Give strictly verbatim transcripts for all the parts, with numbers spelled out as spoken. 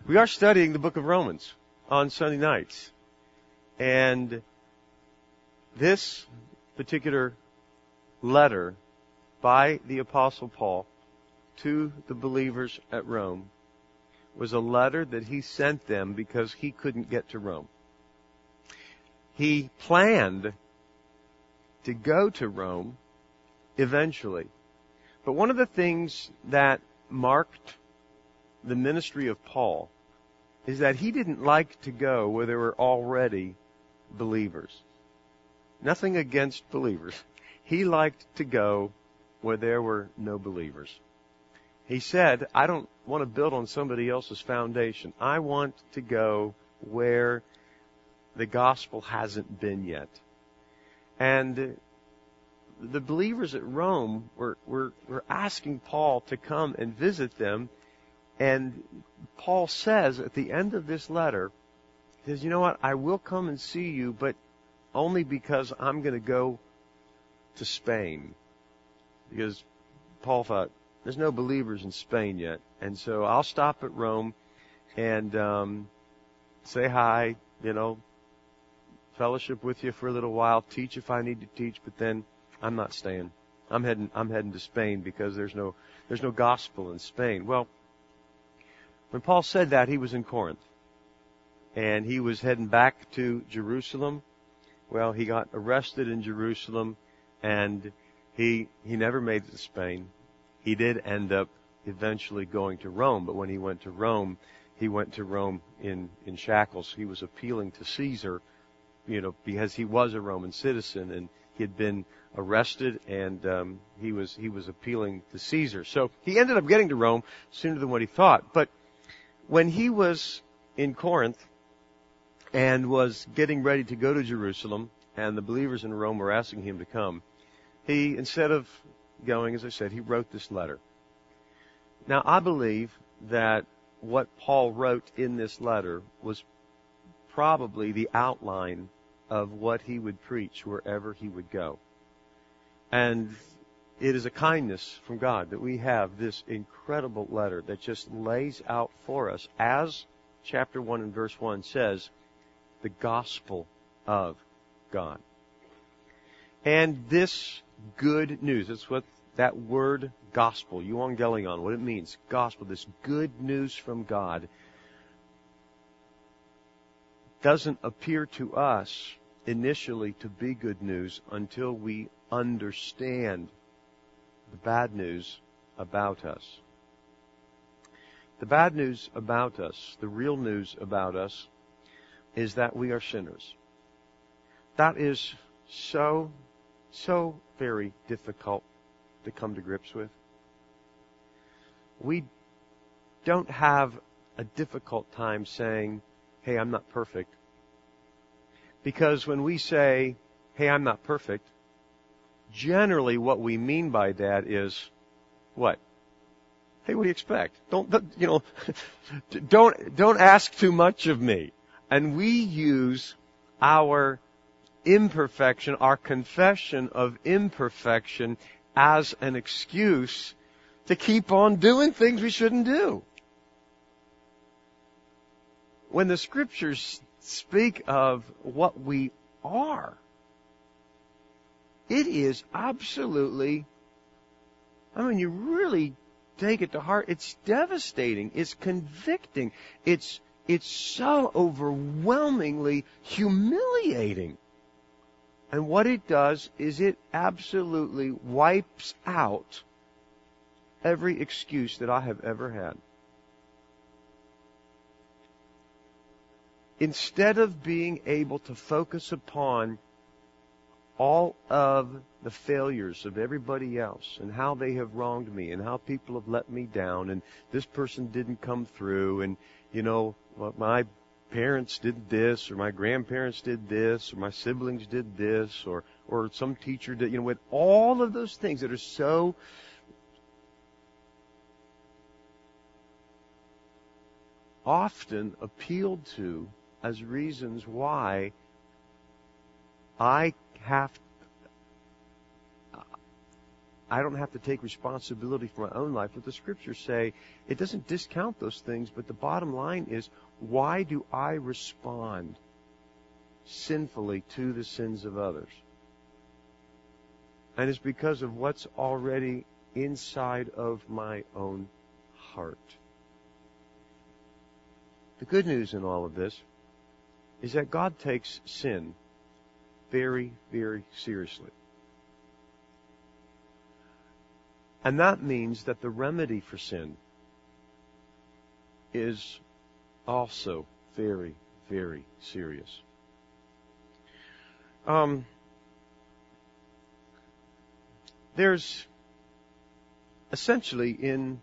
We are studying the book of Romans on Sunday nights. And this particular letter by the Apostle Paul to the believers at Rome was a letter that he sent them because he couldn't get to Rome. He planned to go to Rome eventually. But one of the things that marked the ministry of Paul is that he didn't like to go where there were already believers. Nothing against believers. He liked to go where there were no believers. He said, I don't want to build on somebody else's foundation. I want to go where the gospel hasn't been yet. And the believers at Rome were, were, were asking Paul to come and visit them. And Paul says at the end of this letter, he says, you know what, I will come and see you, but only because I'm going to go to Spain. Because Paul thought, there's no believers in Spain yet. And so I'll stop at Rome and um, say hi, you know, fellowship with you for a little while, teach if I need to teach, but then I'm not staying. I'm heading I'm heading to Spain because there's no there's no gospel in Spain. Well, when Paul said that, he was in Corinth. And he was heading back to Jerusalem. Well, he got arrested in Jerusalem, and he he never made it to Spain. He did end up eventually going to Rome, but when he went to Rome, he went to Rome in, in shackles. He was appealing to Caesar, you know, because he was a Roman citizen, and he had been arrested, and um, he was he was appealing to Caesar. So he ended up getting to Rome sooner than what he thought. But when he was in Corinth and was getting ready to go to Jerusalem, and the believers in Rome were asking him to come, he, instead of going, as I said, he wrote this letter. Now, I believe that what Paul wrote in this letter was probably the outline of what he would preach wherever he would go. And it is a kindness from God that we have this incredible letter that just lays out for us, as chapter one and verse one says, the gospel of God. And this good news, that's what that word gospel, euangelion, what it means, gospel, this good news from God, doesn't appear to us initially to be good news until we understand the bad news about us. The bad news about us, the real news about us, is that we are sinners. That is so, so very difficult to come to grips with. We don't have a difficult time saying, hey, I'm not perfect. Because when we say, hey, I'm not perfect, generally what we mean by that is what? Hey, what do you expect? Don't, you know, don't, don't ask too much of me. And we use our imperfection, our confession of imperfection, as an excuse to keep on doing things we shouldn't do. When the Scriptures speak of what we are, it is absolutely, I mean, you really take it to heart. It's devastating. It's convicting. It's, it's so overwhelmingly humiliating. And what it does is it absolutely wipes out every excuse that I have ever had. Instead of being able to focus upon all of the failures of everybody else and how they have wronged me and how people have let me down and this person didn't come through and, you know, my parents did this or my grandparents did this or my siblings did this or, or some teacher did, you know, with all of those things that are so often appealed to as reasons why I have I don't have to take responsibility for my own life. What the Scriptures say, it doesn't discount those things, but the bottom line is, why do I respond sinfully to the sins of others? And it's because of what's already inside of my own heart. The good news in all of this is that God takes sin very, very seriously. And that means that the remedy for sin is also very, very serious. Um, there's essentially in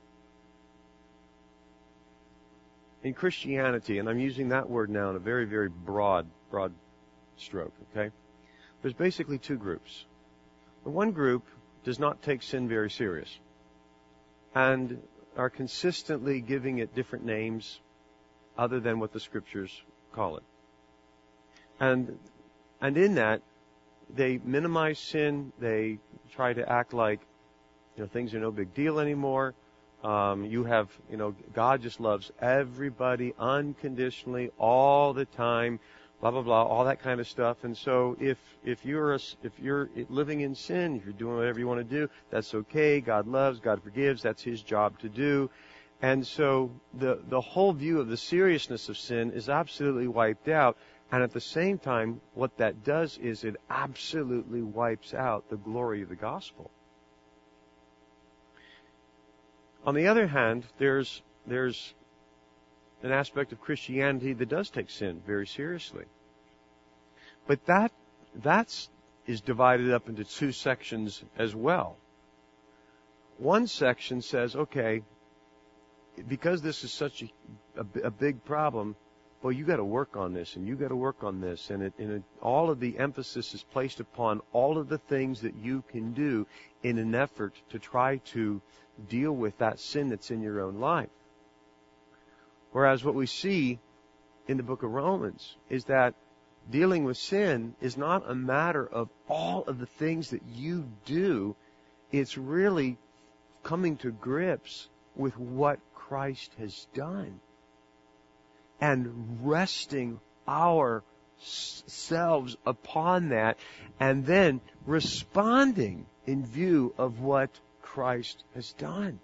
in Christianity, and I'm using that word now in a very, very broad, broad stroke, okay? There's basically two groups. The one group does not take sin very serious and are consistently giving it different names other than what the Scriptures call it. And and in that, they minimize sin. They try to act like, you know, things are no big deal anymore. Um, you have, you know, God just loves everybody unconditionally all the time, blah blah blah, all that kind of stuff. And so, if if you're a, if you're living in sin, if you're doing whatever you want to do, that's okay. God loves, God forgives. That's His job to do. And so, the the whole view of the seriousness of sin is absolutely wiped out. And at the same time, what that does is it absolutely wipes out the glory of the gospel. On the other hand, there's there's an aspect of Christianity that does take sin very seriously. But that that's is divided up into two sections as well. One section says, okay, because this is such a, a, a big problem, well, you got to work on this, and you got to work on this, and, it, and it, all of the emphasis is placed upon all of the things that you can do in an effort to try to deal with that sin that's in your own life. Whereas what we see in the book of Romans is that dealing with sin is not a matter of all of the things that you do. It's really coming to grips with what Christ has done and resting ourselves upon that and then responding in view of what Christ has done.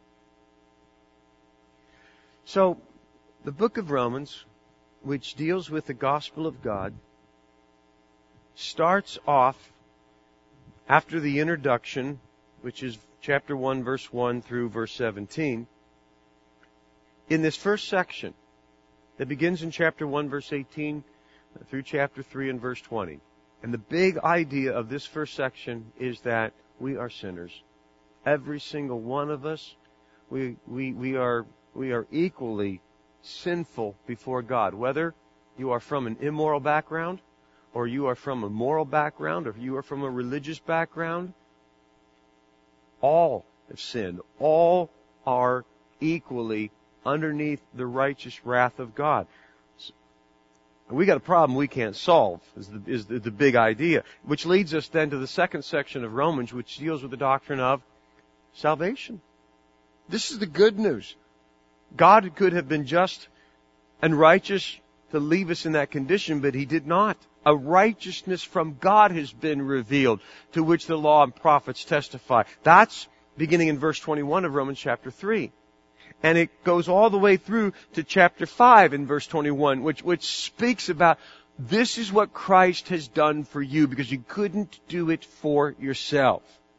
So, the book of Romans, which deals with the gospel of God, starts off after the introduction, which is chapter one, verse one through verse seventeen. In this first section, that begins in chapter one, verse eighteen, through chapter three and verse twenty. And the big idea of this first section is that we are sinners. Every single one of us, we we we are we are equally sinful before God. Whether you are from an immoral background, or you are from a moral background, or you are from a religious background, all have sinned. All are equally underneath the righteous wrath of God. We got a problem we can't solve, is the, is the, the big idea. Which leads us then to the second section of Romans, which deals with the doctrine of salvation. This is the good news. God could have been just and righteous to leave us in that condition, but He did not. A righteousness from God has been revealed, to which the law and prophets testify. That's beginning in verse twenty-one of Romans chapter three. And it goes all the way through to chapter five in verse twenty-one, which, which speaks about this is what Christ has done for you because you couldn't do it for yourself.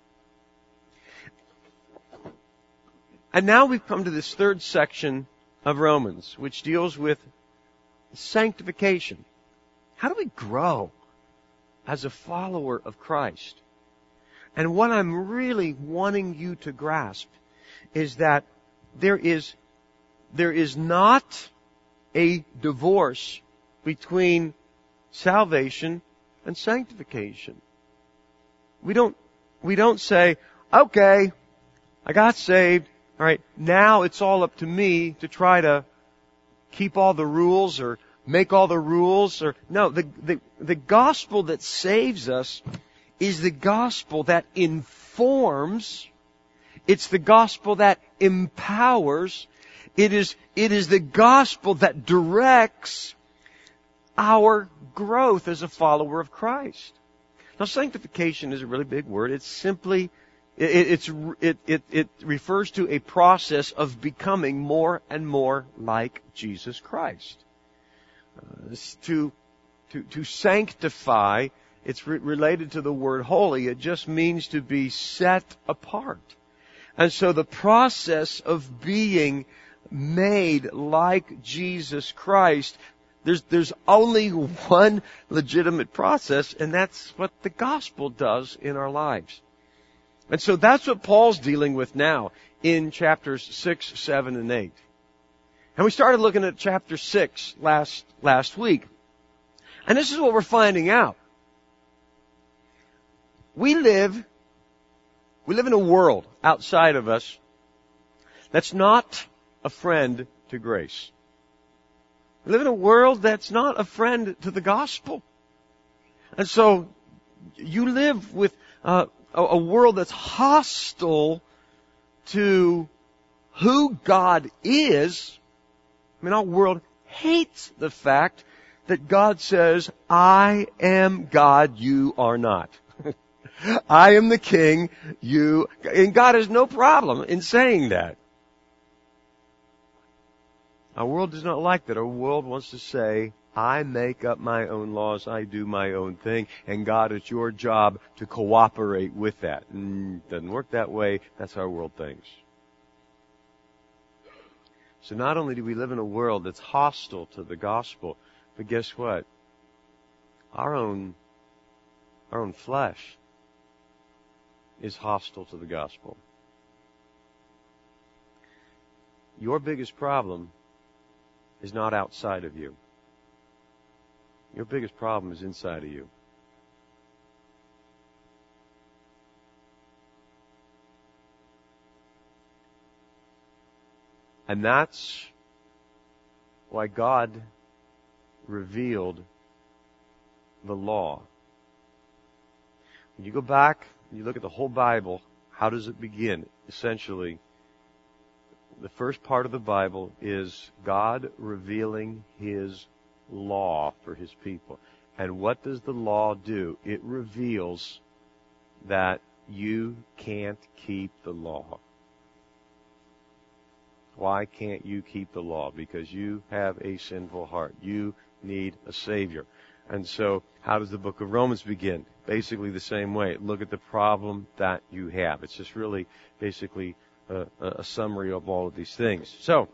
And now we've come to this third section of Romans, which deals with sanctification. How do we grow as a follower of Christ? And what I'm really wanting you to grasp is that there is, there is not a divorce between salvation and sanctification. We don't, we don't say, okay, I got saved. All right, now it's all up to me to try to keep all the rules or make all the rules or no, the, the, the gospel that saves us is the gospel that informs. It's the gospel that empowers. It is, it is the gospel that directs our growth as a follower of Christ. Now, sanctification is a really big word. It's simply, it, it's, it, it, it refers to a process of becoming more and more like Jesus Christ. Uh, to, to, to sanctify, it's re- related to the word holy. It just means to be set apart. And so the process of being made like Jesus Christ, there's, there's only one legitimate process, and that's what the gospel does in our lives. And so that's what Paul's dealing with now in chapters six, seven, and eight. And we started looking at chapter six last, last week. And this is what we're finding out. We live, we live in a world outside of us that's not a friend to grace. We live in a world that's not a friend to the gospel. And so you live with uh, a, a world that's hostile to who God is. I mean, our world hates the fact that God says, I am God, you are not. I am the king, you, and God has no problem in saying that. Our world does not like that. Our world wants to say, I make up my own laws, I do my own thing, and God, it's your job to cooperate with that. Mm, doesn't work that way. That's how our world thinks. So not only do we live in a world that's hostile to the gospel, but guess what? Our own, our own flesh is hostile to the gospel. Your biggest problem is not outside of you. Your biggest problem is inside of you. And that's why God revealed the law. When you go back and you look at the whole Bible, how does it begin? Essentially, the first part of the Bible is God revealing His law for His people. And what does the law do? It reveals that you can't keep the law. Why can't you keep the law? Because you have a sinful heart. You need a Savior. And so, how does the book of Romans begin? Basically the same way. Look at the problem that you have. It's just really basically a, a summary of all of these things. So,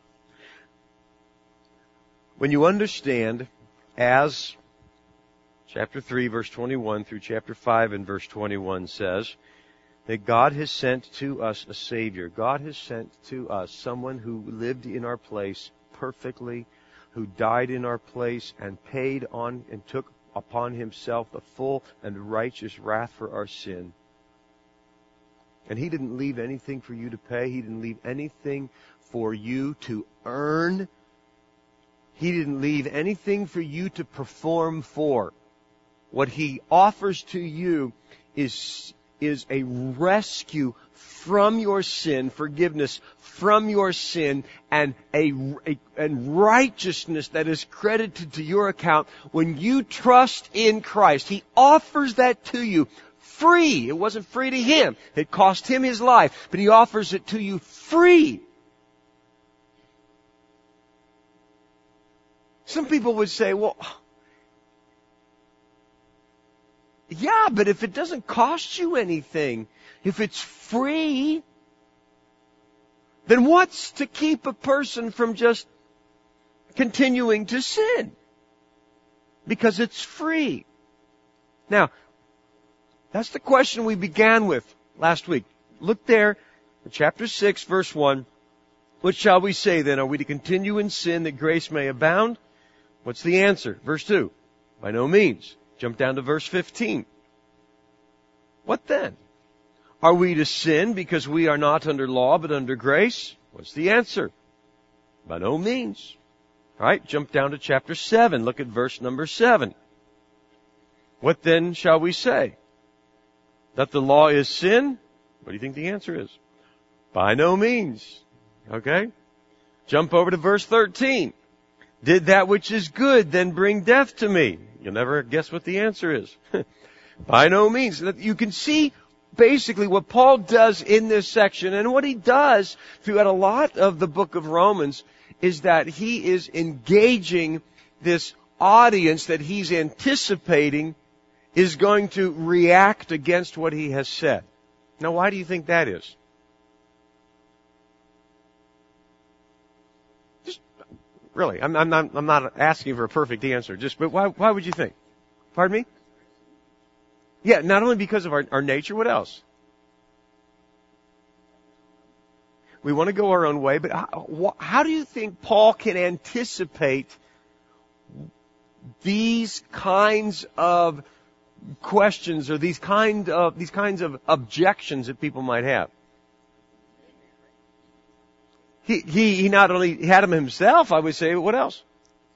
when you understand, as chapter three, verse twenty-one through chapter five and verse twenty-one says, that God has sent to us a Savior. God has sent to us someone who lived in our place perfectly, who died in our place and paid on and took upon Himself the full and righteous wrath for our sin. And He didn't leave anything for you to pay. He didn't leave anything for you to earn. He didn't leave anything for you to perform for. What He offers to you is is a rescue from your sin, forgiveness from your sin, and a, a and righteousness that is credited to your account when you trust in Christ. He offers that to you free. It wasn't free to Him. It cost Him His life, but He offers it to you free. Some people would say, well, yeah, but if it doesn't cost you anything, if it's free, then what's to keep a person from just continuing to sin? Because it's free. Now, that's the question we began with last week. Look there, in chapter six, verse one. What shall we say then? Are we to continue in sin that grace may abound? What's the answer? Verse two. By no means. Jump down to verse fifteen. What then? Are we to sin because we are not under law but under grace? What's the answer? By no means. All right, jump down to chapter seven. Look at verse number seven. What then shall we say? that the law is sin? What do you think the answer is? By no means. Okay? Jump over to verse thirteen. Did that which is good then bring death to me? You'll never guess what the answer is. By no means. You can see basically what Paul does in this section, and what he does throughout a lot of the book of Romans is that he is engaging this audience that he's anticipating is going to react against what he has said. Now, why do you think that is? Just really, I'm, I'm not, I'm not asking for a perfect answer. Just, but why, why would you think? Pardon me? Yeah, not only because of our, our nature. What else? We want to go our own way, but how, how do you think Paul can anticipate these kinds of questions or these kind of these kinds of objections that people might have? He he he not only had them himself, I would say, but what else?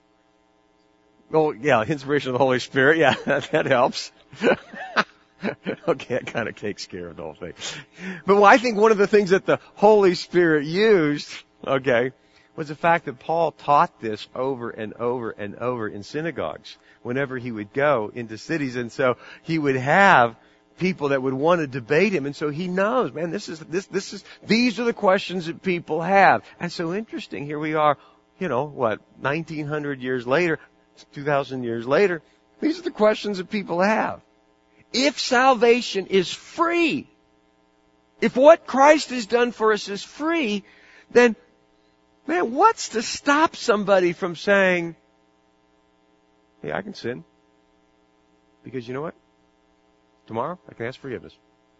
Oh yeah, inspiration of the Holy Spirit. Yeah, that, that helps. Okay, that kind of takes care of the whole thing. But well, I think one of the things that the Holy Spirit used, okay, was the fact that Paul taught this over and over and over in synagogues whenever he would go into cities. And so he would have people that would want to debate him. And so he knows, man, this is, this, this is, these are the questions that people have. And so interesting, here we are, you know, what, nineteen hundred years later, two thousand years later, these are the questions that people have. If salvation is free, if what Christ has done for us is free, then, man, what's to stop somebody from saying, hey, I can sin? Because you know what? Tomorrow, I can ask forgiveness.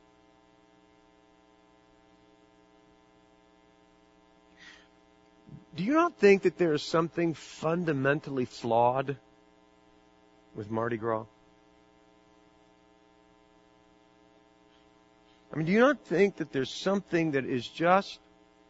Do you not think that there is something fundamentally flawed with Mardi Gras? I mean, do you not think that there's something that is just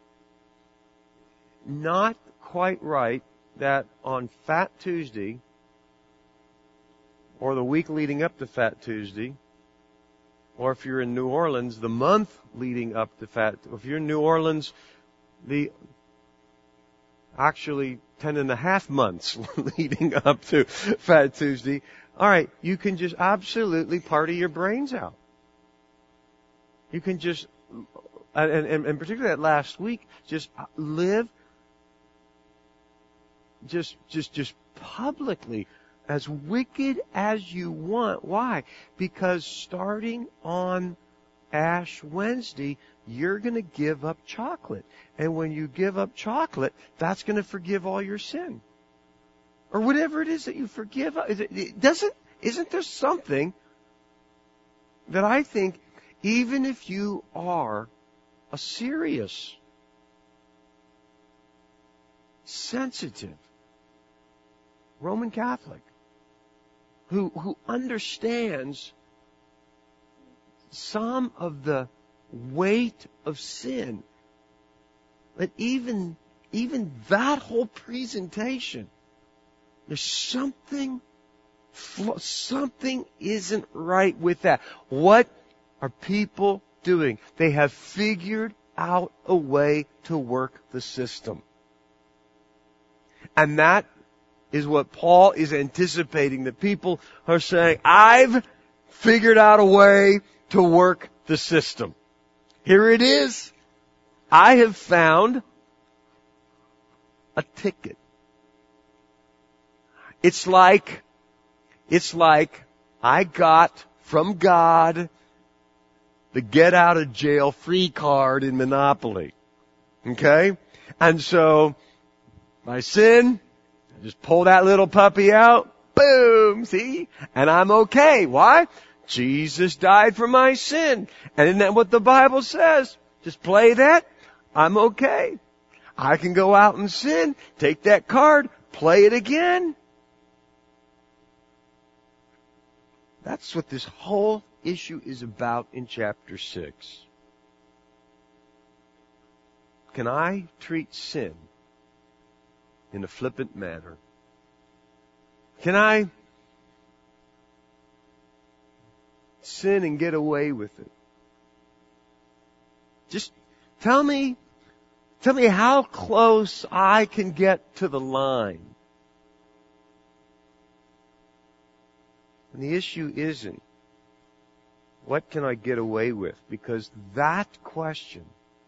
not quite right that on Fat Tuesday, or the week leading up to Fat Tuesday, or if you're in New Orleans, the month leading up to Fat, if you're in New Orleans, the actually ten and a half months leading up to Fat Tuesday, all right, you can just absolutely party your brains out. You can just, and, and, and particularly that last week, just live just, just, just publicly as wicked as you want. Why? Because starting on Ash Wednesday, you're going to give up chocolate. And when you give up chocolate, that's going to forgive all your sin. Or whatever it is that you forgive. It doesn't, isn't there something that I think, even if you are a serious, sensitive Roman Catholic who, who understands some of the weight of sin, that even, even that whole presentation, there's something, something isn't right with that. What are people doing? They have figured out a way to work the system. And that is what Paul is anticipating. That people are saying, I've figured out a way to work the system. Here it is. I have found a ticket. It's like, it's like I got from God the get out of jail free card in Monopoly. Okay? And so, my sin, I just pull that little puppy out, boom, see? And I'm okay. Why? Jesus died for my sin. And isn't that what the Bible says? Just play that, I'm okay. I can go out and sin, take that card, play it again. That's what this whole issue is about in chapter six. Can I treat sin in a flippant manner? Can I sin and get away with it. Just tell me, tell me how close I can get to the line. And the issue isn't, what can I get away with? Because that question,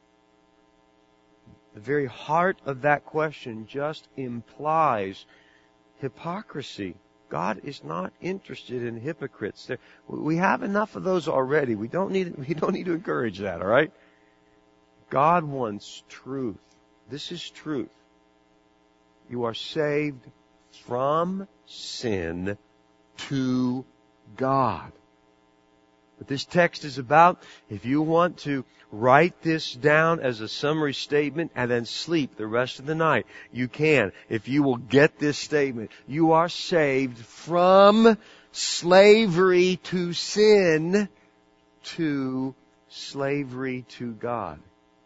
the very heart of that question just implies hypocrisy. God is not interested in hypocrites. There, we have enough of those already. We don't need, we don't need to encourage that, all right? God wants truth. This is truth. You are saved from sin to God. What this text is about, if you want to write this down as a summary statement and then sleep the rest of the night, you can. If you will get this statement, you are saved from slavery to sin to slavery to God.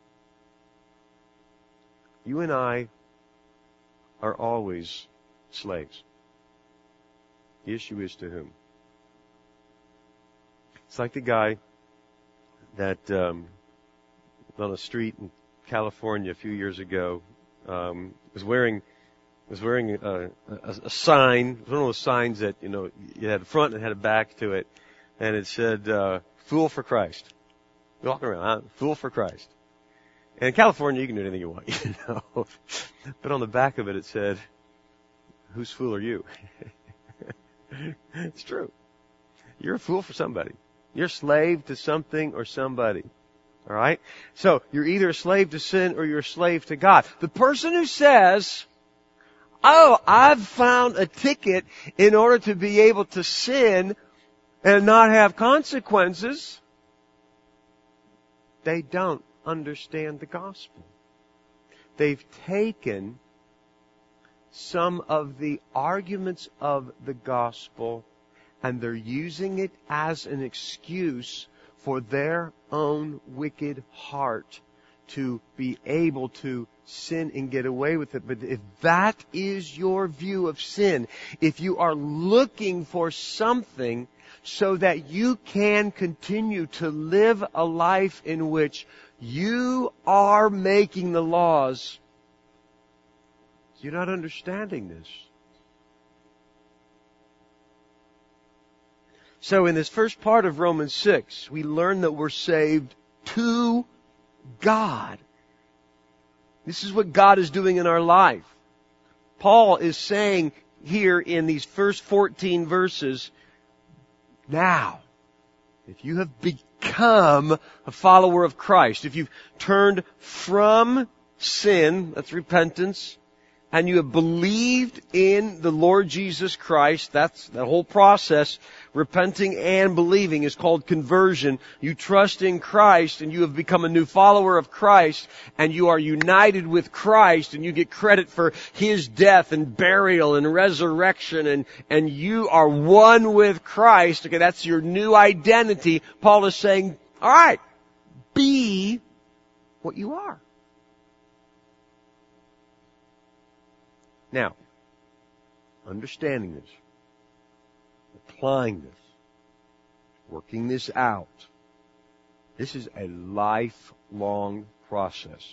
You and I are always slaves. The issue is to whom? It's like the guy that um, on a street in California a few years ago um, was wearing was wearing a, a, a sign, one of those signs that, you know, you had a front and had a back to it, and it said uh, "Fool for Christ." You're walking around, huh? "Fool for Christ." And in California, you can do anything you want, you know. But on the back of it, it said, "Whose fool are you?" It's true. You're a fool for somebody. You're a slave to something or somebody. All right? So, you're either a slave to sin or you're a slave to God. The person who says, "Oh, I've found a ticket in order to be able to sin and not have consequences," they don't understand the gospel. They've taken some of the arguments of the gospel and they're using it as an excuse for their own wicked heart to be able to sin and get away with it. But if that is your view of sin, if you are looking for something so that you can continue to live a life in which you are making the laws, you're not understanding this. So in this first part of Romans six, we learn that we're saved to God. This is what God is doing in our life. Paul is saying here in these first fourteen verses, now, if you have become a follower of Christ, if you've turned from sin, that's repentance, and you have believed in the Lord Jesus Christ, that's that whole process, repenting and believing is called conversion. You trust in Christ and you have become a new follower of Christ and you are united with Christ and you get credit for His death and burial and resurrection and, and you are one with Christ. Okay, that's your new identity. Paul is saying, alright, be what you are. Now, understanding this, applying this, working this out, this is a lifelong process.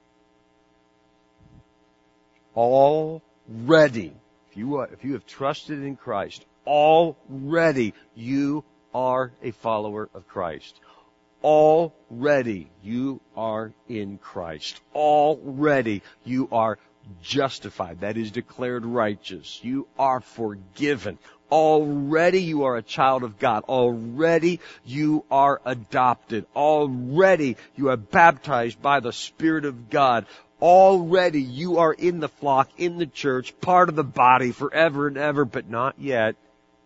Already, if you are, if you have trusted in Christ, already you are a follower of Christ. Already you are in Christ. Already you are justified. That is declared righteous. You are forgiven. Already you are a child of God. Already you are adopted. Already you are baptized by the Spirit of God. Already you are in the flock, in the church, part of the body forever and ever, but not yet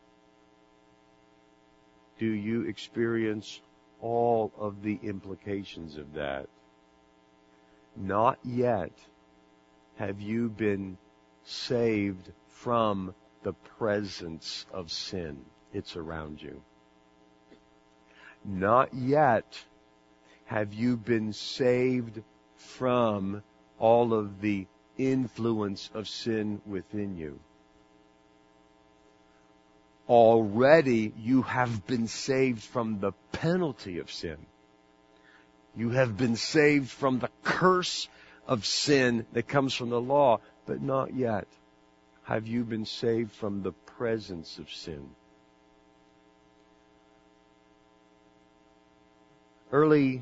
do you experience all of the implications of that. Not yet have you been saved from the presence of sin. It's around you. Not yet have you been saved from all of the influence of sin within you. already you have been saved from the penalty of sin. You have been saved from the curse of sin that comes from the law, but not yet have you been saved from the presence of sin. Early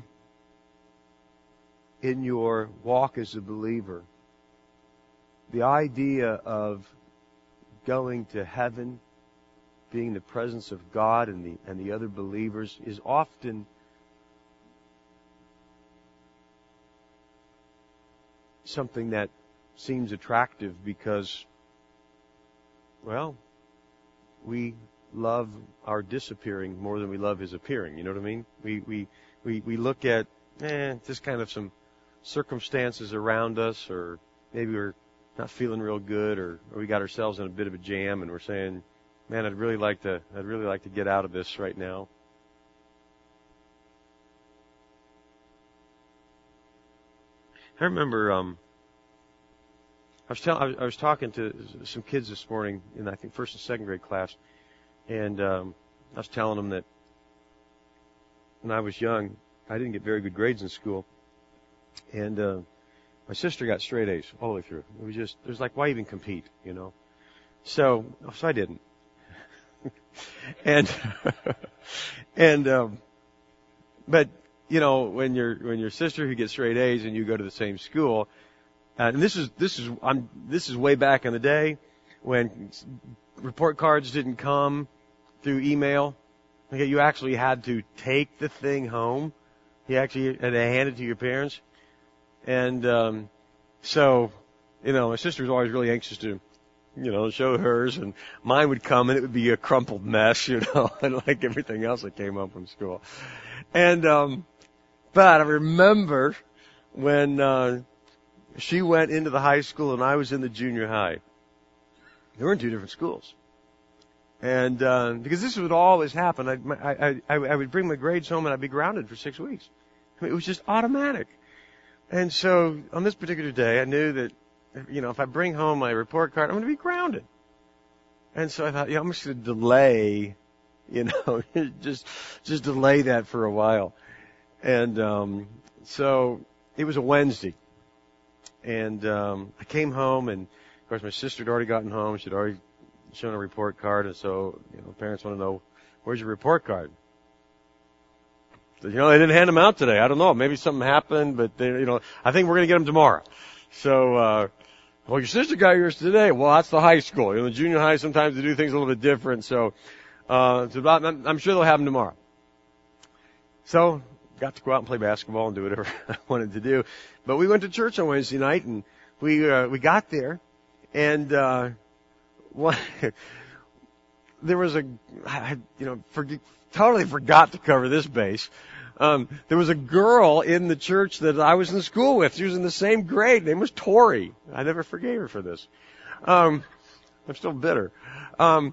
in your walk as a believer, the idea of going to heaven, being in the presence of God and the and the other believers, is often something that seems attractive because, well, we love our disappearing more than we love His appearing. You know what I mean? We we we, we look at eh, just kind of some circumstances around us, or maybe we're not feeling real good, or, or we got ourselves in a bit of a jam, and we're saying, "Man, I'd really like to I'd really like to get out of this right now." I remember um, I was tell, I was, I was talking to some kids this morning in I think first and second grade class, and um, I was telling them that when I was young, I didn't get very good grades in school, and uh, my sister got straight A's all the way through. It was just it was like, why even compete, you know? So so I didn't, and and um, but. You know, when your when your sister who gets straight A's and you go to the same school, uh, and this is this is I'm this is way back in the day when report cards didn't come through email. Okay, you actually had to take the thing home. You actually had to hand it to your parents, and um, so you know, my sister was always really anxious to, you know, show hers, and mine would come and it would be a crumpled mess, you know, and like everything else that came home from school, and um. But I remember when uh, she went into the high school and I was in the junior high. They were in two different schools. And uh, because this would always happen, I, I, I, I would bring my grades home and I'd be grounded for six weeks. I mean, it was just automatic. And so on this particular day, I knew that, you know, if I bring home my report card, I'm going to be grounded. And so I thought, yeah, I'm just going to delay, you know, just just delay that for a while. And um, so it was a Wednesday, and um, I came home, and of course my sister had already gotten home. She'd already shown a report card, and so you know, parents want to know, where's your report card? So, you know, they didn't hand them out today. I don't know, maybe something happened, but they, you know, I think we're going to get them tomorrow. So, uh, well, your sister got yours today. Well, that's the high school. You know, the junior high sometimes they do things a little bit different. So, uh, so I'm, I'm sure they'll have them tomorrow. So. Got to go out and play basketball and do whatever I wanted to do. But we went to church on Wednesday night, and we uh, we got there, and uh, one, there was a, I, you know, for, totally forgot to cover this base. Um, there was a girl in the church that I was in school with. She was in the same grade. Her name was Tori. I never forgave her for this. Um, I'm still bitter. Um,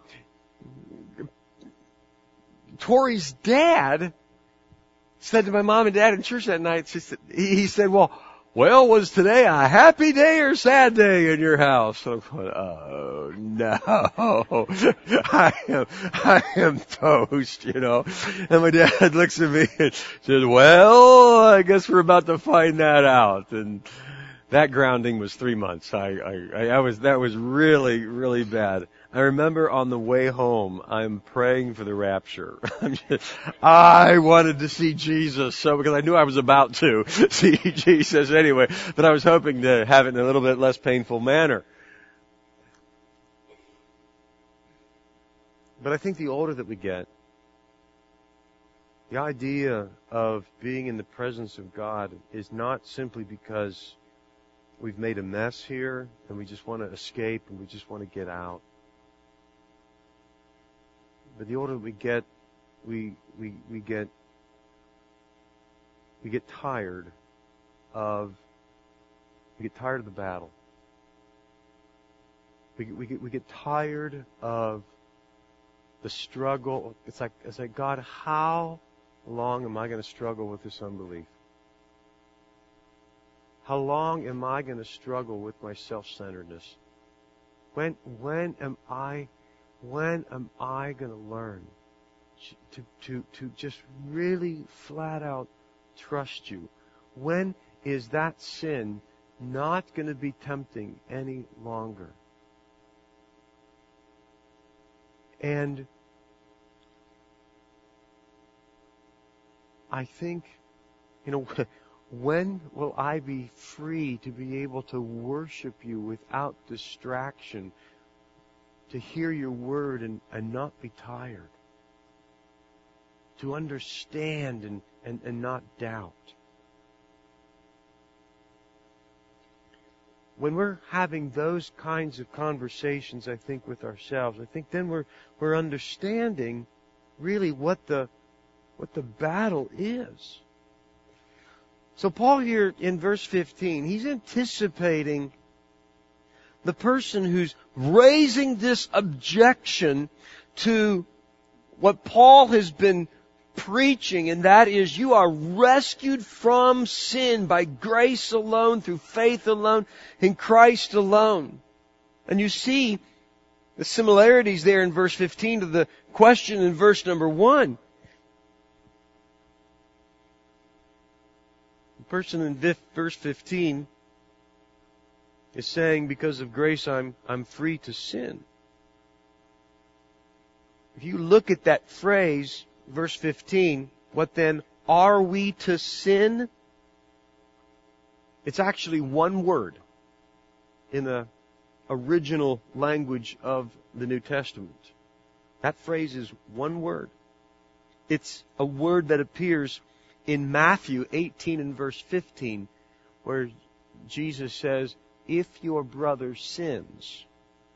Tori's dad said to my mom and dad in church that night, she said, he said, well, well, was today a happy day or sad day in your house? So I went, oh, no. I am, I am toast, you know. And my dad looks at me and says, well, I guess we're about to find that out. And that grounding was three months. I, I, I was, that was really, really bad. I remember on the way home, I'm praying for the rapture. I'm just, I wanted to see Jesus, so because I knew I was about to see Jesus anyway, but I was hoping to have it in a little bit less painful manner. But I think the older that we get, the idea of being in the presence of God is not simply because we've made a mess here and we just want to escape and we just want to get out. But the older we get, we we we get we get tired of we get tired of the battle. We we get we get tired of the struggle. It's like it's like God, how long am I going to struggle with this unbelief? How long am I going to struggle with my self-centeredness? When when am I when am I going to learn to, to, to just really flat out trust you? When is that sin not going to be tempting any longer? And I think, you know, when will I be free to be able to worship you without distraction, to hear your word and, and not be tired, to understand and, and, and not doubt? When we're having those kinds of conversations, I think, with ourselves, I think then we're we're understanding really what the what the battle is. So Paul here in verse fifteen, he's anticipating the person who's raising this objection to what Paul has been preaching, and that is, you are rescued from sin by grace alone, through faith alone, in Christ alone. And you see the similarities there in verse fifteen to the question in verse number one. The person in verse fifteen is saying, because of grace I'm, I'm free to sin. If you look at that phrase, verse fifteen, what then are we to sin? It's actually one word in the original language of the New Testament. That phrase is one word. It's a word that appears in Matthew eighteen and verse fifteen, where Jesus says, if your brother sins.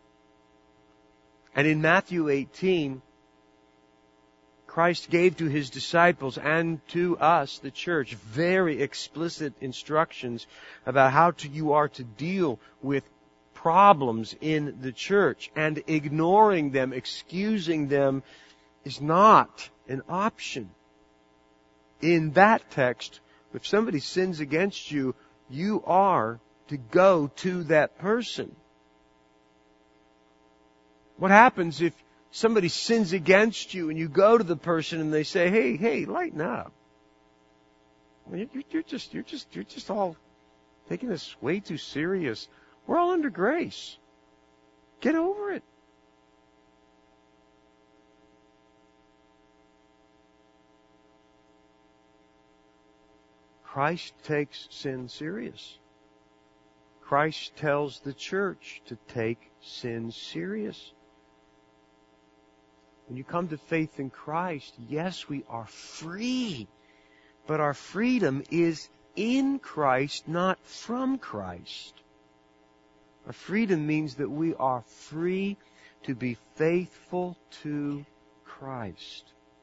And in Matthew eighteen, Christ gave to His disciples and to us, the church, very explicit instructions about how to, you are to deal with problems in the church. And ignoring them, excusing them, is not an option. In that text, if somebody sins against you, you are to go to that person. What happens if somebody sins against you and you go to the person and they say, hey, hey, lighten up. I mean, you're, you're just, you're just, you're just all taking this way too serious. We're all under grace. Get over it. Christ takes sin serious. Christ tells the church to take sin serious. When you come to faith in Christ, yes, we are free. But our freedom is in Christ, not from Christ. Our freedom means that we are free to be faithful to Christ.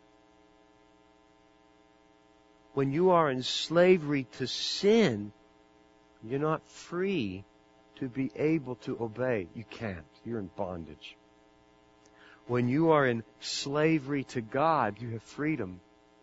When you are in slavery to sin, you're not free to be able to obey. You can't. You're in bondage. When you are in slavery to God, you have freedom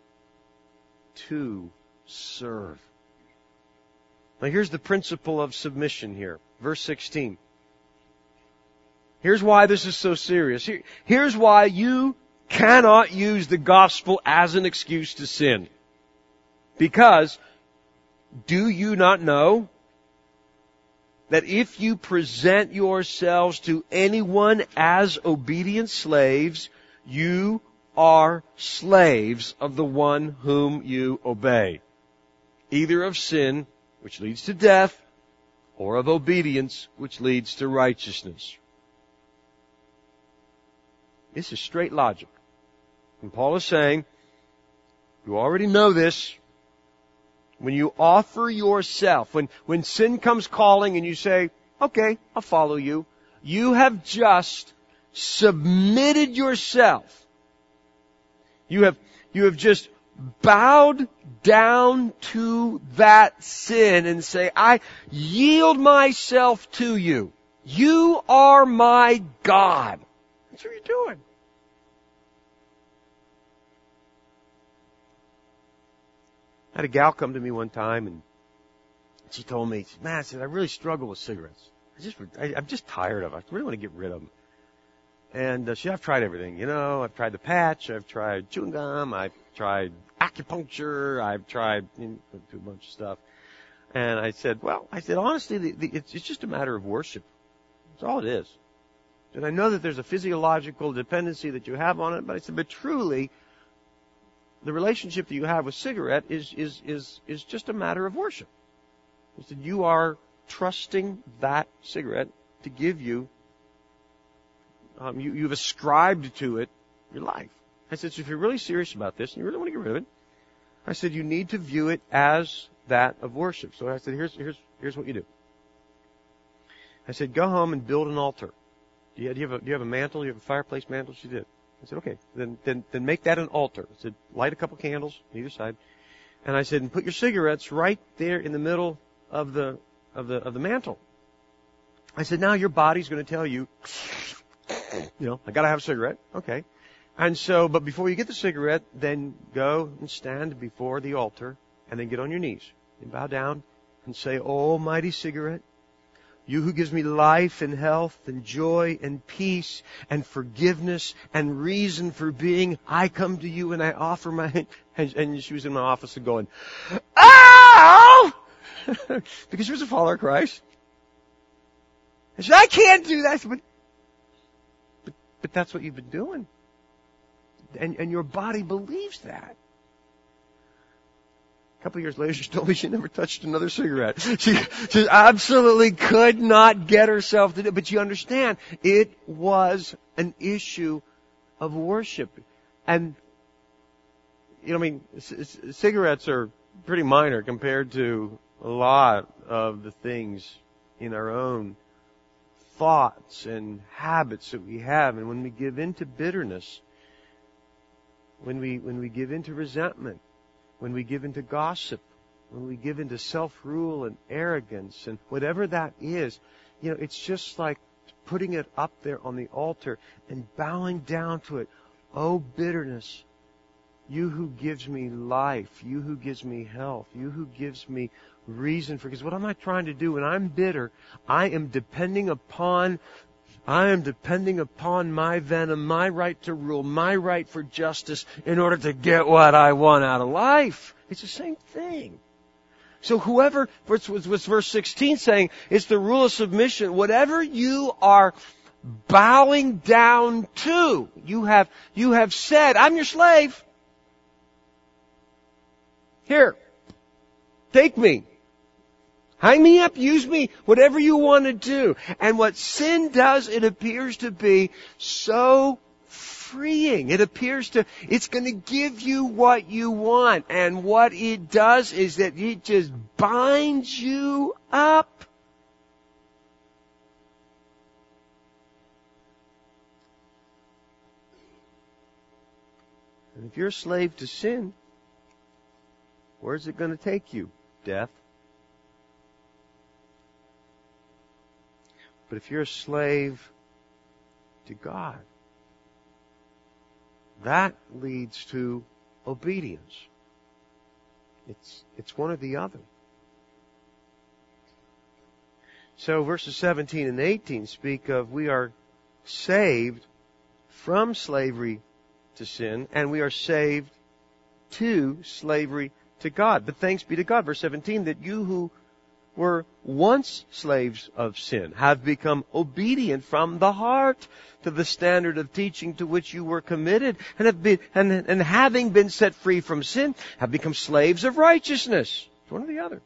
to serve. Now here's the principle of submission here. Verse sixteen. Here's why this is so serious. Here, here's why you cannot use the gospel as an excuse to sin. Because, do you not know that if you present yourselves to anyone as obedient slaves, you are slaves of the one whom you obey, either of sin, which leads to death, or of obedience, which leads to righteousness. This is straight logic. And Paul is saying, you already know this. When you offer yourself, when, when sin comes calling and you say, okay, I'll follow you, you have just submitted yourself. You have, you have just bowed down to that sin and say, I yield myself to you. You are my God. That's what you're doing. I had a gal come to me one time, and she told me, man, I said, I really struggle with cigarettes. I just, I, I'm just tired of it. I really want to get rid of them. And uh, see, I've tried everything. You know, I've tried the patch, I've tried chewing gum, I've tried acupuncture, I've tried you know, a bunch of stuff. And I said, well, I said, honestly, the, the, it's, it's just a matter of worship. That's all it is. And I know that there's a physiological dependency that you have on it, but I said, but truly, the relationship that you have with cigarette is, is, is, is just a matter of worship. I said, you are trusting that cigarette to give you, um, you, you've ascribed to it your life. I said, so if you're really serious about this and you really want to get rid of it, I said, you need to view it as that of worship. So I said, here's, here's, here's what you do. I said, go home and build an altar. Do you, do you have a, do you have a mantle? Do you have a fireplace mantle? She did. I said, okay, then, then, then make that an altar. I said, light a couple candles on either side. And I said, and put your cigarettes right there in the middle of the, of the, of the mantle. I said, now your body's going to tell you, you know, I gotta have a cigarette. Okay. And so, but before you get the cigarette, then go and stand before the altar and then get on your knees and bow down and say, oh, mighty cigarette, you who gives me life and health and joy and peace and forgiveness and reason for being, I come to you and I offer my hand. And, and she was in my office and going, ow! Because she was a follower of Christ. I said, I can't do that. But, but, but that's what you've been doing. And, and your body believes that. A couple of years later, she told me she never touched another cigarette. She, she absolutely could not get herself to do it. But you understand, it was an issue of worship. And, you know, I mean, c- c- cigarettes are pretty minor compared to a lot of the things in our own thoughts and habits that we have. And when we give in to bitterness, when we, when we give in to resentment, when we give into gossip, when we give into self-rule and arrogance and whatever that is, you know, it's just like putting it up there on the altar and bowing down to it. Oh, bitterness, you who gives me life, you who gives me health, you who gives me reason for, because what am I trying to do when I'm bitter? I am depending upon I am depending upon my venom, my right to rule, my right for justice in order to get what I want out of life. It's the same thing. So whoever, what's, what's verse sixteen saying, it's the rule of submission. Whatever you are bowing down to, you have, you have said, I'm your slave. Here, take me. Hang me up, use me, whatever you want to do. And what sin does, it appears to be so freeing. It appears to, it's going to give you what you want. And what it does is that it just binds you up. And if you're a slave to sin, where's it going to take you? Death. But if you're a slave to God, that leads to obedience. It's, it's one or the other. So verses seventeen and eighteen speak of we are saved from slavery to sin, and we are saved to slavery to God. But thanks be to God, verse seventeen, that you who were once slaves of sin have become obedient from the heart to the standard of teaching to which you were committed, and have been, and, and having been set free from sin, have become slaves of righteousness. It's one or the other.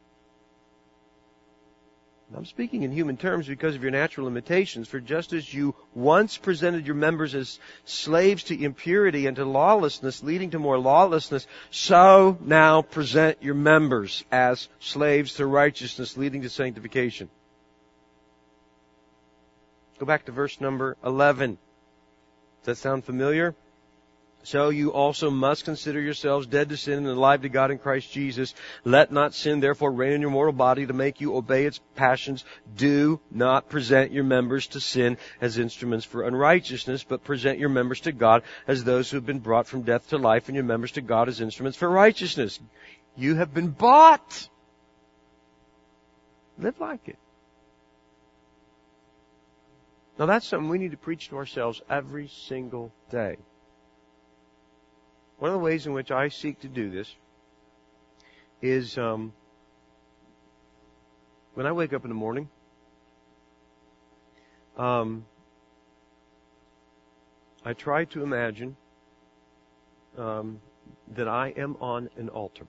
I'm speaking in human terms because of your natural limitations. For just as you once presented your members as slaves to impurity and to lawlessness, leading to more lawlessness, so now present your members as slaves to righteousness, leading to sanctification. Go back to verse number eleven. Does that sound familiar? So you also must consider yourselves dead to sin and alive to God in Christ Jesus. Let not sin therefore reign in your mortal body to make you obey its passions. Do not present your members to sin as instruments for unrighteousness, but present your members to God as those who have been brought from death to life, and your members to God as instruments for righteousness. You have been bought. Live like it. Now that's something we need to preach to ourselves every single day. One of the ways in which I seek to do this is um, when I wake up in the morning, um, I try to imagine um, that I am on an altar.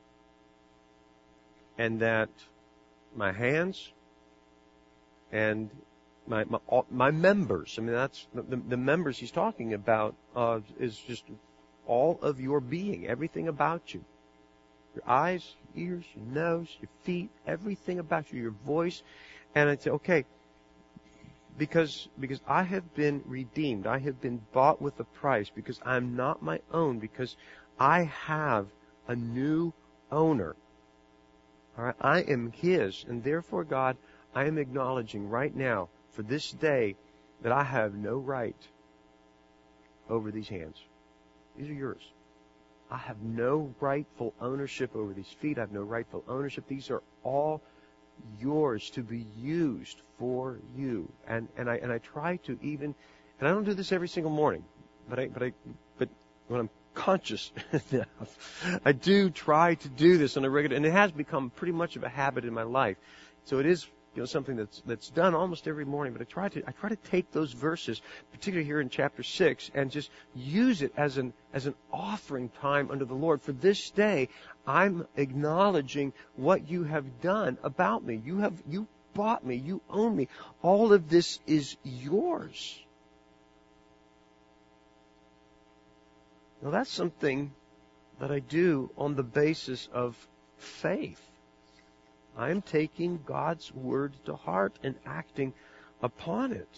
And that my hands and my my, my members, I mean, that's the, the members he's talking about uh, is just all of your being, everything about you. Your eyes, your ears, your nose, your feet, everything about you, your voice. And I'd say, okay, because because I have been redeemed, I have been bought with a price, because I'm not my own, because I have a new owner. All right, I am His, and therefore, God, I am acknowledging right now, for this day, that I have no right over these hands. These are yours. I have no rightful ownership over these feet. I have no rightful ownership. These are all yours to be used for you. And and I and I try to even, and I don't do this every single morning, but I but I but when I'm conscious enough, I do try to do this on a regular, and it has become pretty much of a habit in my life. So it is, you know, something that's that's done almost every morning. But I try to I try to take those verses, particularly here in chapter six, and just use it as an as an offering time unto the Lord. For this day, I'm acknowledging what you have done about me. You have you bought me. You own me. All of this is yours. Now that's something that I do on the basis of faith. I am taking God's word to heart and acting upon it.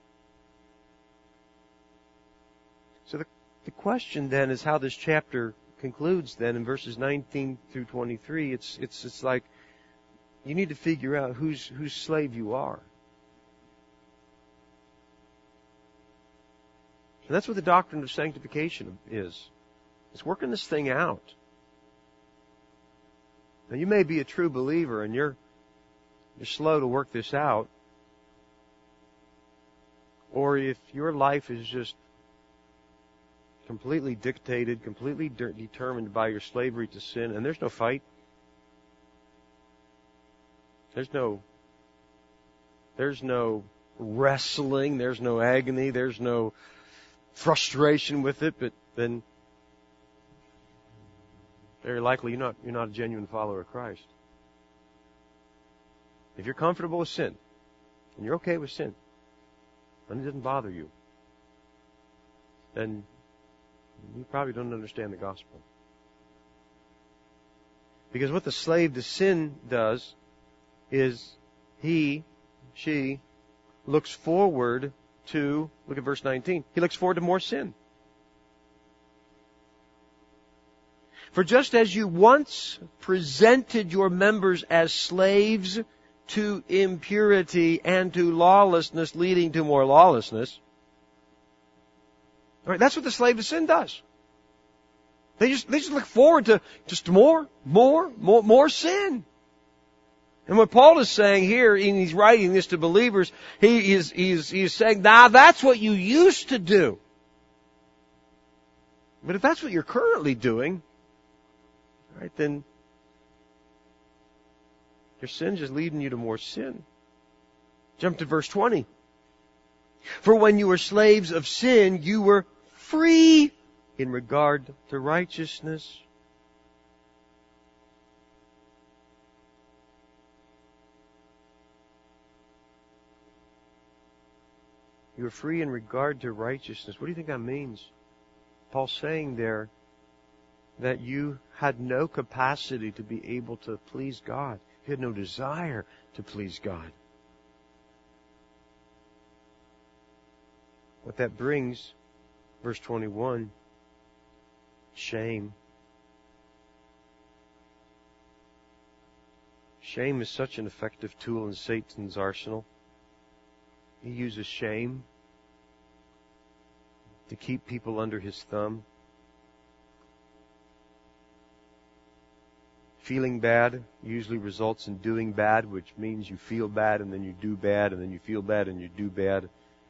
So the, the question then is how this chapter concludes then in verses nineteen through twenty-three. It's it's it's like you need to figure out whose whose slave you are. And that's what the doctrine of sanctification is. It's working this thing out. Now, you may be a true believer and you're you're slow to work this out. Or if your life is just completely dictated, completely de- determined by your slavery to sin, and there's no fight. There's no there's no wrestling, there's no agony, there's no frustration with it, but then very likely you're not you're not a genuine follower of Christ. If you're comfortable with sin, and you're okay with sin, and it doesn't bother you, then you probably don't understand the gospel. Because what the slave to sin does is he, she, looks forward to, look at verse nineteen, he looks forward to more sin. For just as you once presented your members as slaves to impurity and to lawlessness, leading to more lawlessness. All right, that's what the slave to sin does. They just they just look forward to just more, more, more, more sin. And what Paul is saying here, and he's writing this to believers, he is he's he's saying, now that's what you used to do. But if that's what you're currently doing, right, then your sin's just leading you to more sin. Jump to verse twenty. For when you were slaves of sin, you were free in regard to righteousness. You were free in regard to righteousness. What do you think that means? Paul's saying there that you had no capacity to be able to please God. You had no desire to please God. What that brings, verse twenty-one, shame. Shame is such an effective tool in Satan's arsenal. He uses shame to keep people under his thumb. Feeling bad usually results in doing bad, which means you feel bad and then you do bad and then you feel bad and you do bad.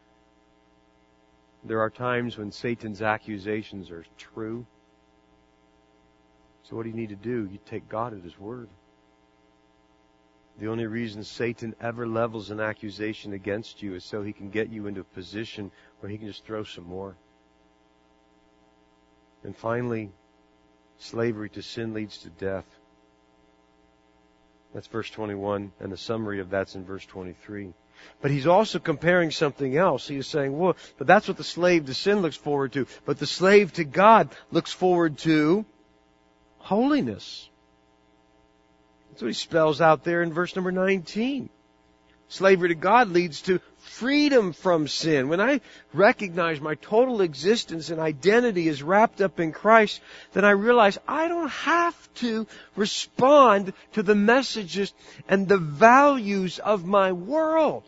There are times when Satan's accusations are true. So what do you need to do? You take God at His word. The only reason Satan ever levels an accusation against you is so he can get you into a position where he can just throw some more. And finally, slavery to sin leads to death. That's verse twenty-one, and the summary of that's in verse twenty-three. But he's also comparing something else. He is saying, well, but that's what the slave to sin looks forward to. But the slave to God looks forward to holiness. That's what he spells out there in verse number nineteen. Slavery to God leads to freedom from sin. When I recognize my total existence and identity is wrapped up in Christ, then I realize I don't have to respond to the messages and the values of my world.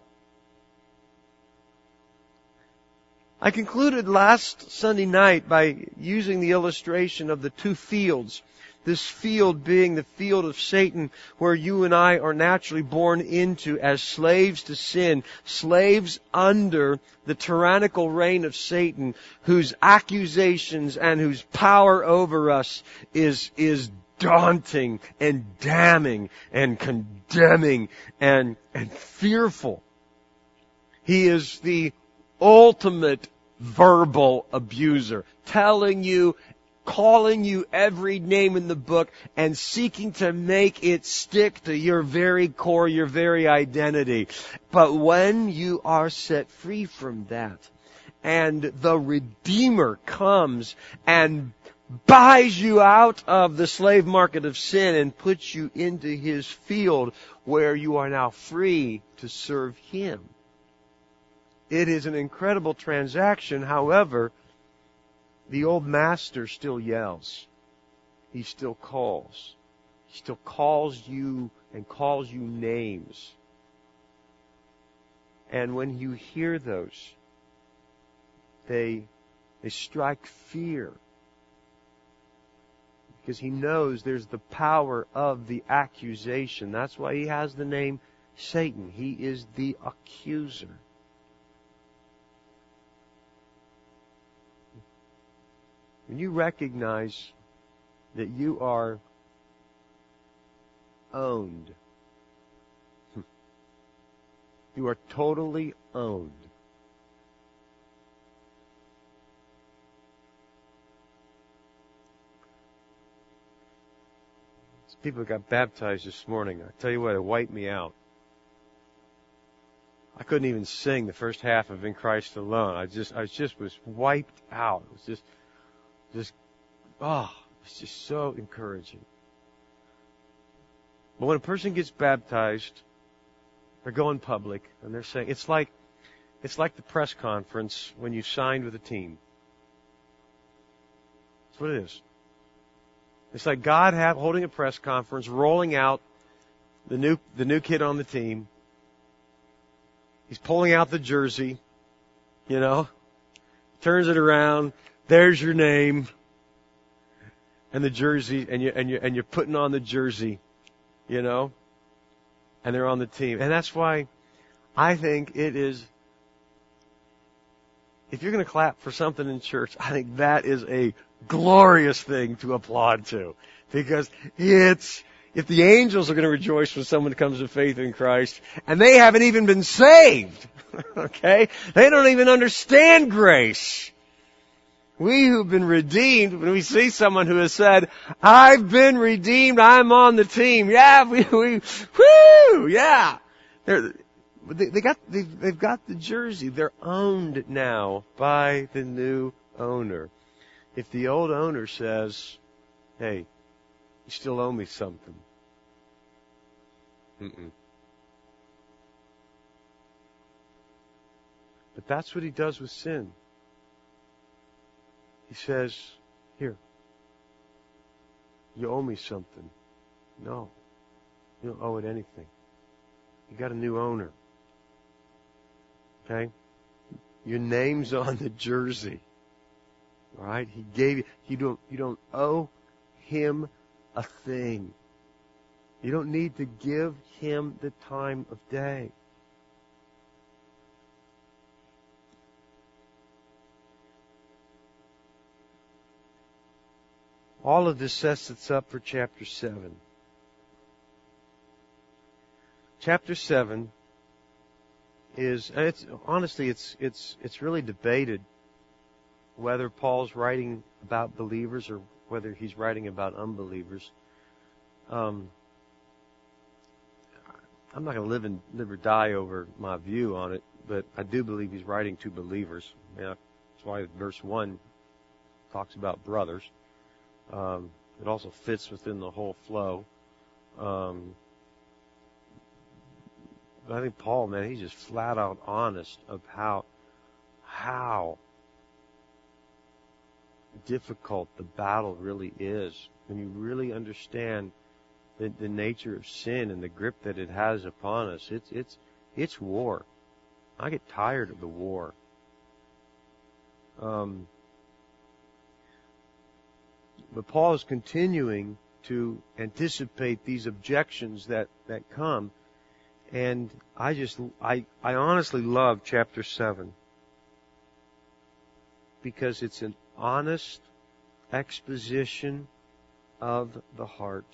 I concluded last Sunday night by using the illustration of the two fields. This field being the field of Satan, where you and I are naturally born into as slaves to sin, slaves under the tyrannical reign of Satan, whose accusations and whose power over us is, is daunting and damning and condemning and, and fearful. He is the ultimate verbal abuser, telling you, calling you every name in the book and seeking to make it stick to your very core, your very identity. But when you are set free from that, and the Redeemer comes and buys you out of the slave market of sin and puts you into His field where you are now free to serve Him. It is an incredible transaction. However, the old master still yells. He still calls. He still calls you and calls you names. And when you hear those, they, they strike fear. Because he knows there's the power of the accusation. That's why he has the name Satan. He is the accuser. When you recognize that you are owned, you are totally owned. People got baptized this morning. I tell you what, it wiped me out. I couldn't even sing the first half of In Christ Alone. I just, I just was wiped out. It was just, just, oh, it's just so encouraging. But when a person gets baptized, they're going public and they're saying, it's like, it's like the press conference when you signed with a team. That's what it is. It's like God have, holding a press conference, rolling out the new, the new kid on the team. He's pulling out the jersey, you know, turns it around. There's your name. And the jersey, and you, and you, and you're putting on the jersey, you know, and they're on the team. And that's why I think it is, if you're going to clap for something in church, I think that is a glorious thing to applaud to. Because it's, if the angels are going to rejoice when someone comes to faith in Christ, and they haven't even been saved, okay? They don't even understand grace. We who've been redeemed, when we see someone who has said, I've been redeemed, I'm on the team. Yeah, we, we, whoo, yeah. They're, they, they got, they've, they've got the jersey. They're owned now by the new owner. If the old owner says, hey, you still owe me something. Mm-mm. But that's what he does with sin. He says, here, you owe me something. No, you don't owe it anything. You got a new owner. Okay? Your name's on the jersey. All right? He gave you, you don't, you don't owe him a thing. You don't need to give him the time of day. all of this sets us up for chapter seven. Chapter seven is, and it's honestly, it's it's it's really debated whether Paul's writing about believers or whether he's writing about unbelievers. Um, I'm not going to live and live or die over my view on it, but I do believe he's writing to believers. Yeah, that's why verse one talks about brothers. Um, it also fits within the whole flow. Um, but I think Paul, man, he's just flat out honest of how how difficult the battle really is when you really understand the, the nature of sin and the grip that it has upon us. It's it's it's war. I get tired of the war. Um, but Paul is continuing to anticipate these objections that, that come, and I just I I honestly love chapter seven because it's an honest exposition of the heart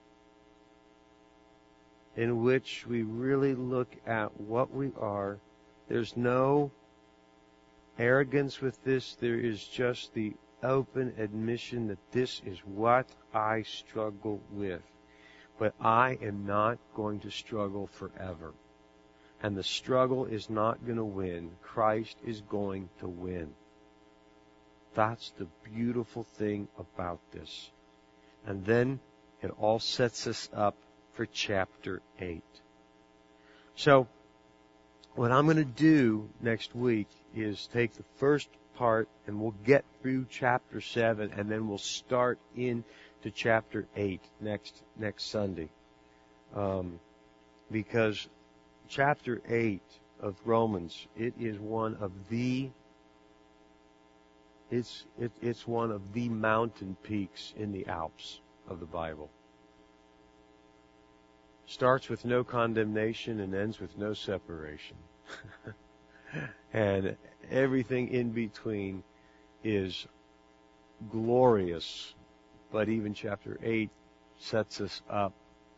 in which we really look at what we are. There's no arrogance with this. There is just the open admission that this is what I struggle with. But I am not going to struggle forever. And the struggle is not going to win. Christ is going to win. That's the beautiful thing about this. And then it all sets us up for chapter eight. So, what I'm going to do next week is take the first part and we'll get through chapter seven and then we'll start into chapter eight next next Sunday. Um, because chapter eight of Romans, it is one of the it's it, it's one of the mountain peaks in the Alps of the Bible. Starts with no condemnation and ends with no separation. And everything in between is glorious. But even chapter eight sets us up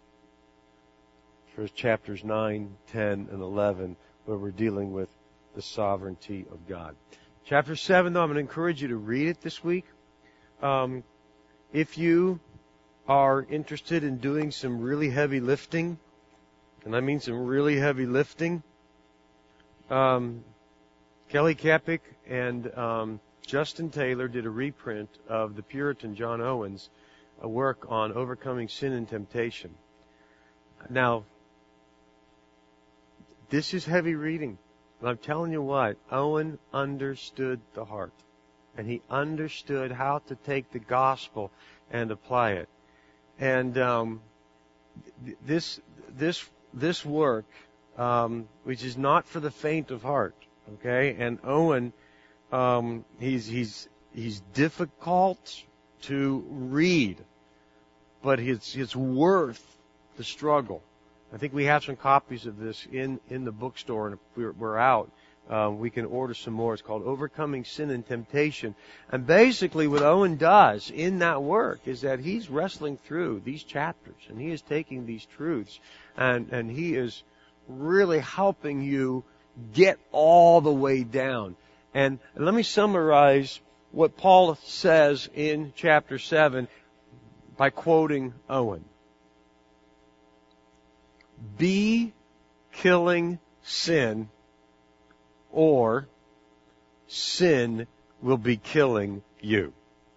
for chapters nine, ten, and eleven, where we're dealing with the sovereignty of God. Chapter seven, though, I'm going to encourage you to read it this week. Um, if you are interested in doing some really heavy lifting, and I mean some really heavy lifting, um, Kelly Kapic and um, Justin Taylor did a reprint of the Puritan John Owen's a work on overcoming sin and temptation. Now, this is heavy reading. And I'm telling you what, Owen understood the heart. And he understood how to take the gospel and apply it. And um, this this this work, um, which is not for the faint of heart, okay? And Owen, um, he's he's he's difficult to read, but it's it's worth the struggle. I think we have some copies of this in in the bookstore, and if we're, we're out, Um, we can order some more. It's called Overcoming Sin and Temptation. And basically what Owen does in that work is that he's wrestling through these chapters, and he is taking these truths, and, and he is really helping you get all the way down. And let me summarize what Paul says in chapter seven by quoting Owen. Be killing sin, or sin will be killing you.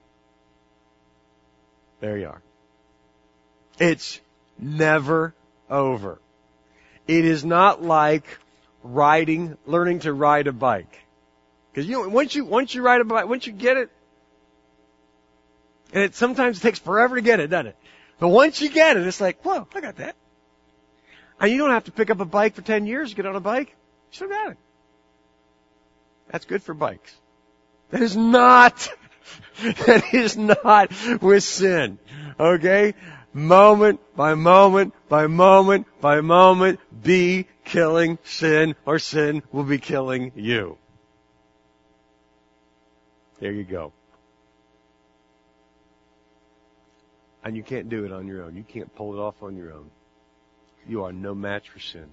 There you are. It's never over. It is not like riding, learning to ride a bike. Because you know, once you once you ride a bike, once you get it, and it sometimes takes forever to get it, doesn't it? But once you get it, it's like, whoa, I got that. And you don't have to pick up a bike for ten years to get on a bike. You still got it. That's good for bikes. That is not, that is not with sin. Okay? Moment by moment by moment by moment, be killing sin, or sin will be killing you. There you go. And you can't do it on your own. You can't pull it off on your own. You are no match for sin.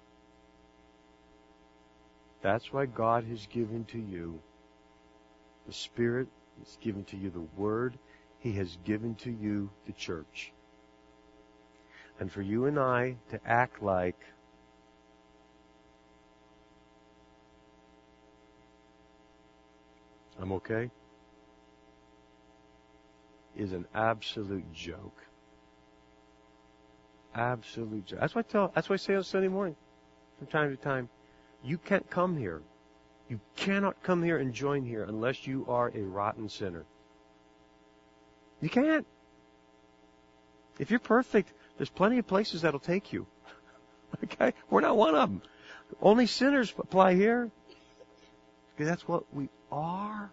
That's why God has given to you the Spirit. He's given to you the Word. He has given to you the church. And for you and I to act like I'm okay is an absolute joke. Absolute joke. That's why I tell. That's why I say on Sunday morning, from time to time, you can't come here. You cannot come here and join here unless you are a rotten sinner. You can't. If you're perfect, there's plenty of places that'll take you. Okay? We're not one of them. Only sinners apply here. Because that's what we are.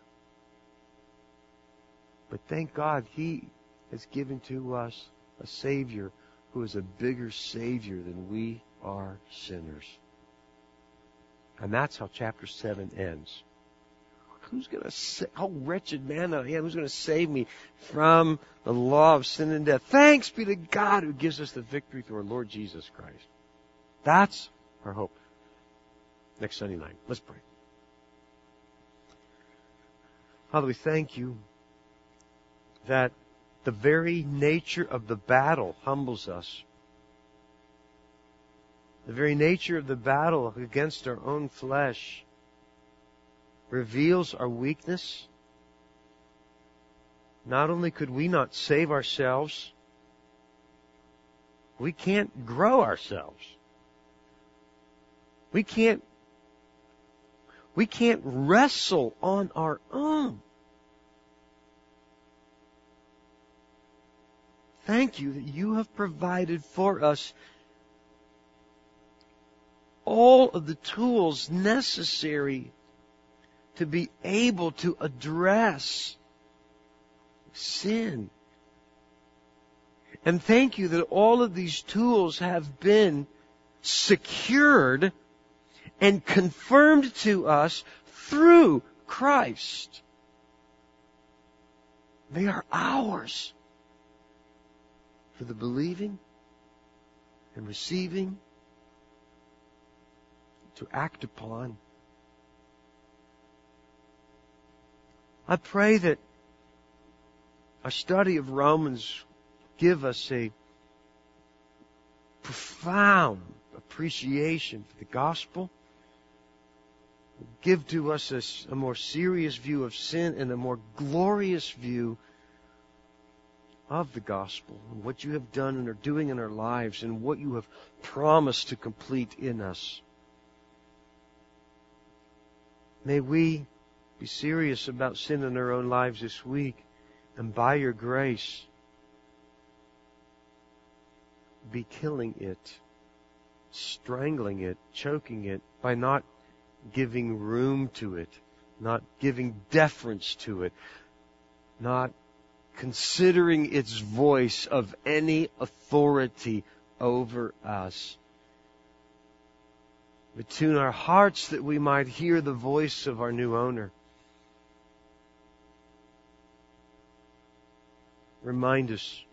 But thank God He has given to us a Savior who is a bigger Savior than we are sinners. And that's how chapter seven ends. Who's going to say, how wretched man I am, who's going to save me from the law of sin and death? Thanks be to God who gives us the victory through our Lord Jesus Christ. That's our hope. Next Sunday night. Let's pray. Father, we thank you that the very nature of the battle humbles us. The very nature of the battle against our own flesh reveals our weakness. Not only could we not save ourselves, we can't grow ourselves. We can't, we can't wrestle on our own. Thank you that you have provided for us all of the tools necessary to be able to address sin. And thank you that all of these tools have been secured and confirmed to us through Christ. They are ours for the believing and receiving, to act upon. I pray that a study of Romans give us a profound appreciation for the gospel, give to us a, a more serious view of sin and a more glorious view of the gospel and what you have done and are doing in our lives and what you have promised to complete in us. May we be serious about sin in our own lives this week, and by your grace, be killing it, strangling it, choking it, by not giving room to it, not giving deference to it, not considering its voice of any authority over us. But tune our hearts that we might hear the voice of our new owner. Remind us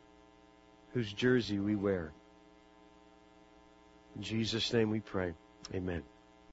whose jersey we wear. In Jesus' name we pray. Amen.